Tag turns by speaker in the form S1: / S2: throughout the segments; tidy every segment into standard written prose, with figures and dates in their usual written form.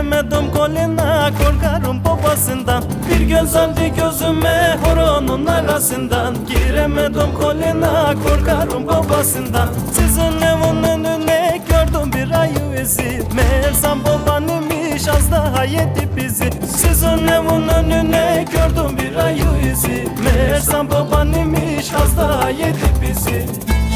S1: Giremedim koluna, korkarım babasından. Bir göz aldı gözüme horonun arasından. Giremedim koluna, korkarım babasından. Sizin evin önüne gördüm bir ayı izi. Meğersem baban imiş, az daha yedi bizi. Sizin evin önüne gördüm bir ayı izi. Meğersem baban imiş, az daha yedi bizi.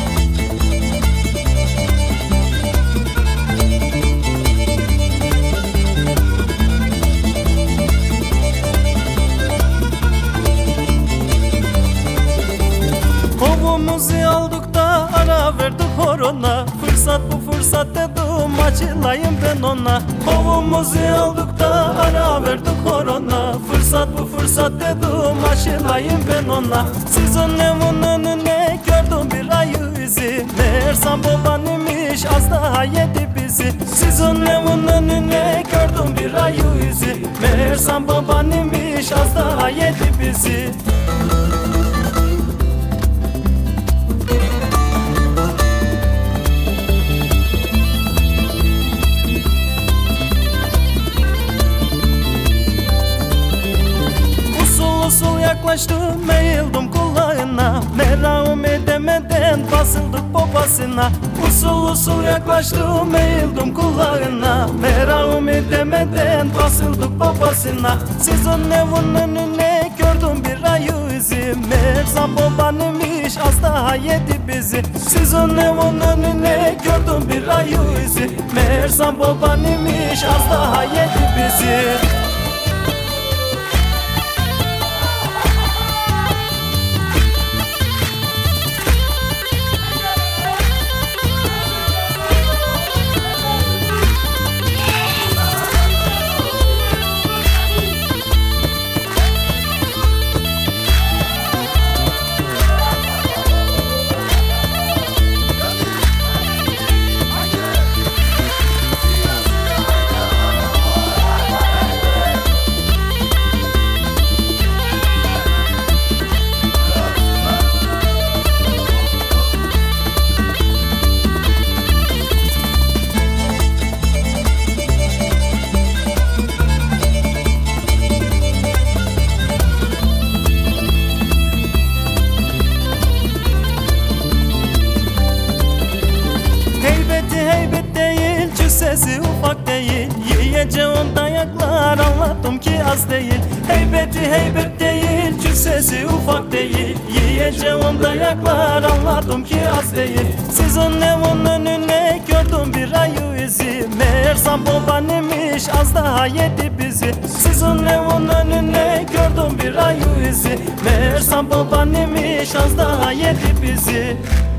S1: Kovumuzu aldık da ara verdik horona. Fırsat bu fırsat dedim, açılayım ben ona. Kovumuzu aldık da ara verdik horona. Fırsat bu fırsat dedim, açılayım ben ona. Sizin evin önüne gördüm bir ayı izi. Meğersem baban imiş, az daha yedi bizi. Sizin evin önüne gördüm bir ayı izi. Meğersem baban imiş, az daha yedi bizi. Yaklaştım, eğildim kulağına. Merak edemeden basıldık babasına. Usul usul yaklaştım, eğildim kulağına. Merak edemeden basıldık babasına. Sizin evin önüne gördüm bir ayı izi. Meğersem baban imiş, az daha yedi bizi. Sizin evin önüne gördüm bir ayı izi. Meğersem baban imiş, az daha yedi bizi. Sesi ufak değil, yiyeceğim dayaklar anlattım ki az değil. Heybeti heybet değil, cüssesi ufak değil, yiyeceğim dayaklar anlattım ki az değil. Sizin evin önüne gördüm bir ayı izi. Meğersem baban imiş, az daha yedi bizi. Sizin evin önüne gördüm bir ayı izi. Meğersem baban imiş, az daha yedi bizi.